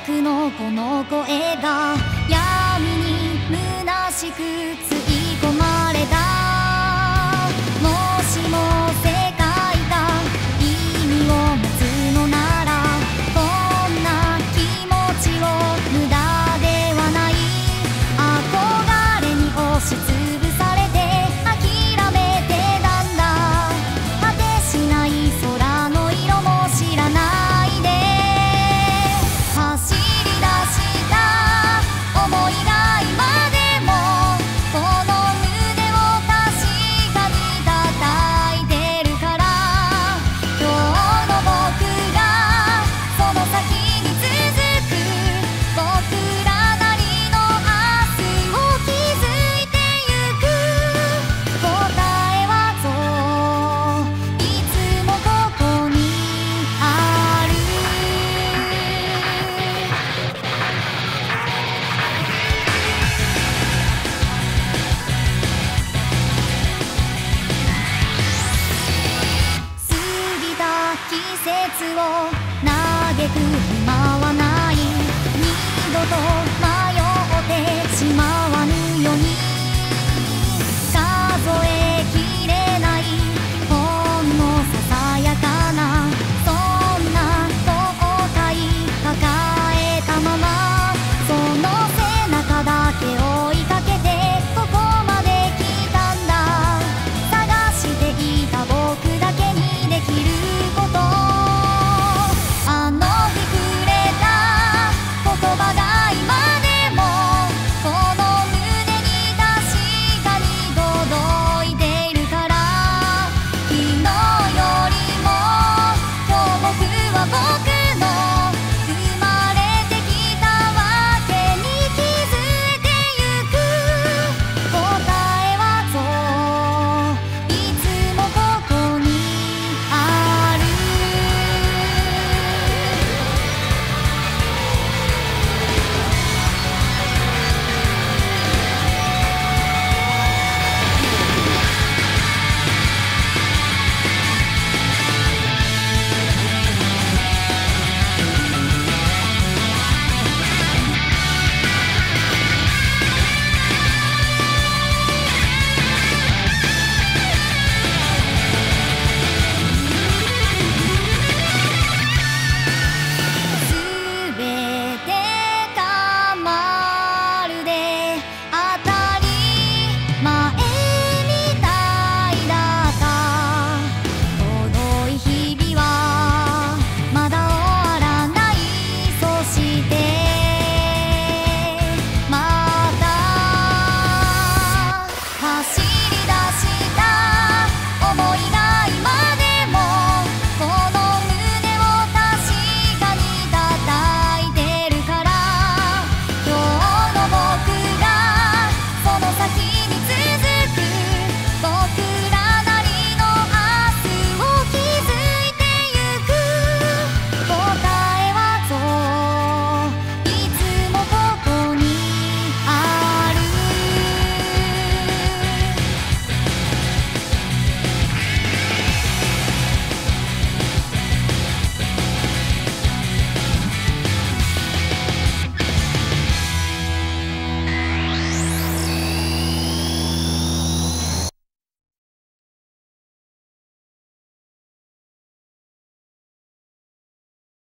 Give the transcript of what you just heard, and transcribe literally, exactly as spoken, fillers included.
僕のこの声が闇に虚しくつい込まれた。もしも世界が意味を持つのなら、こんな気持ちを無駄ではない。憧れに押しつぶされて諦めてたんだ。果てしない空の色も知らないで走り出した想いが今でもこの胸を確かに叩いてるから。今日の僕がその先に続く僕らなりの明日を築いてゆく。答えはそういつもここにある。過ぎた季節を嘆く暇はない。二度と迷って